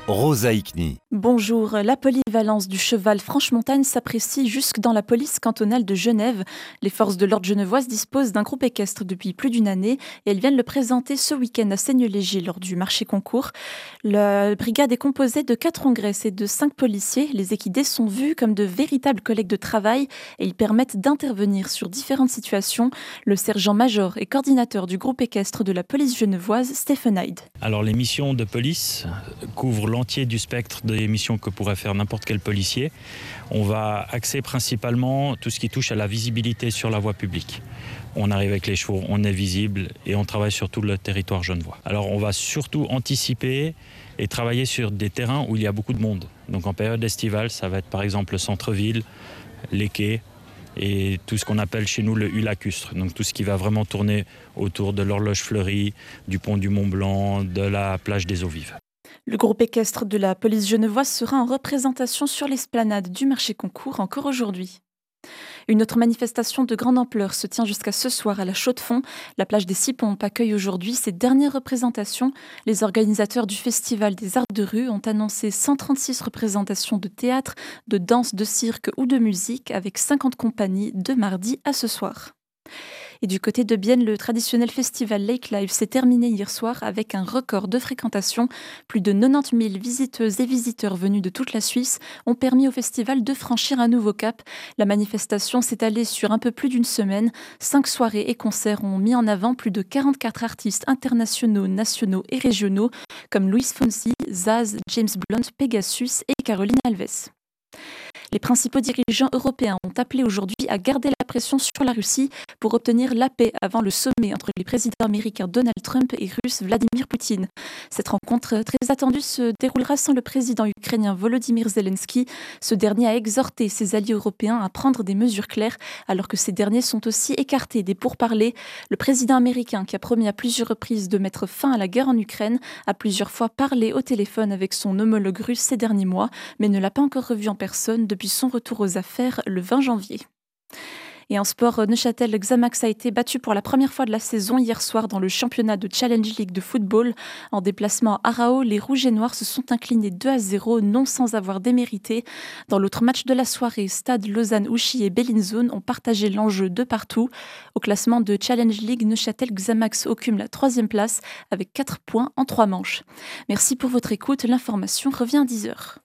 Rosa Ikni. Bonjour, la polyvalence du cheval Franche-Montagne s'apprécie jusque dans la police cantonale de Genève. Les forces de l'ordre genevoise disposent d'un groupe équestre depuis plus d'une année et elles viennent le présenter ce week-end à Seignelay-Léger lors du marché concours. La brigade est composée de 4 Hongresses et de 5 policiers. Les équidés sont vus comme de véritables collègues de travail et ils permettent d'intervenir sur différentes situations. Le sergent-major et coordinateur du groupe équestre de la police genevoise, Stephen Hyde. Alors les missions de police couvrent l'entier du spectre des missions que pourrait faire n'importe quel policier. On va axer principalement tout ce qui touche à la visibilité sur la voie publique. On arrive avec les chevaux, on est visible et on travaille sur tout le territoire genevois. Alors on va surtout anticiper et travailler sur des terrains où il y a beaucoup de monde. Donc en période estivale, ça va être par exemple le centre-ville, les quais et tout ce qu'on appelle chez nous le hulacustre. Donc tout ce qui va vraiment tourner autour de l'horloge fleurie, du pont du Mont-Blanc, de la plage des Eaux Vives. Le groupe équestre de la police genevoise sera en représentation sur l'esplanade du marché concours encore aujourd'hui. Une autre manifestation de grande ampleur se tient jusqu'à ce soir à la Chaux-de-Fonds. La plage des Six Pompes accueille aujourd'hui ses dernières représentations. Les organisateurs du Festival des Arts de rue ont annoncé 136 représentations de théâtre, de danse, de cirque ou de musique avec 50 compagnies de mardi à ce soir. Et du côté de Bienne, le traditionnel festival Lake Live s'est terminé hier soir avec un record de fréquentation. Plus de 90 000 visiteuses et visiteurs venus de toute la Suisse ont permis au festival de franchir un nouveau cap. La manifestation s'est allée sur un peu plus d'une semaine. 5 soirées et concerts ont mis en avant plus de 44 artistes internationaux, nationaux et régionaux comme Luis Fonsi, Zaz, James Blunt, Pegasus et Caroline Alves. Les principaux dirigeants européens ont appelé aujourd'hui à garder la pression sur la Russie pour obtenir la paix avant le sommet entre les présidents américains Donald Trump et russe Vladimir Poutine. Cette rencontre très attendue se déroulera sans le président ukrainien Volodymyr Zelensky. Ce dernier a exhorté ses alliés européens à prendre des mesures claires alors que ces derniers sont aussi écartés des pourparlers. Le président américain, qui a promis à plusieurs reprises de mettre fin à la guerre en Ukraine, a plusieurs fois parlé au téléphone avec son homologue russe ces derniers mois, mais ne l'a pas encore revu en personne depuis son retour aux affaires le 20 janvier. Et en sport, Neuchâtel Xamax a été battu pour la première fois de la saison hier soir dans le championnat de Challenge League de football. En déplacement à Arao, les Rouges et Noirs se sont inclinés 2-0, non sans avoir démérité. Dans l'autre match de la soirée, Stade Lausanne-Ouchy et Bellinzone ont partagé l'enjeu de partout. Au classement de Challenge League, Neuchâtel Xamax occupe la 3e place avec 4 points en 3 manches. Merci pour votre écoute. L'information revient à 10h.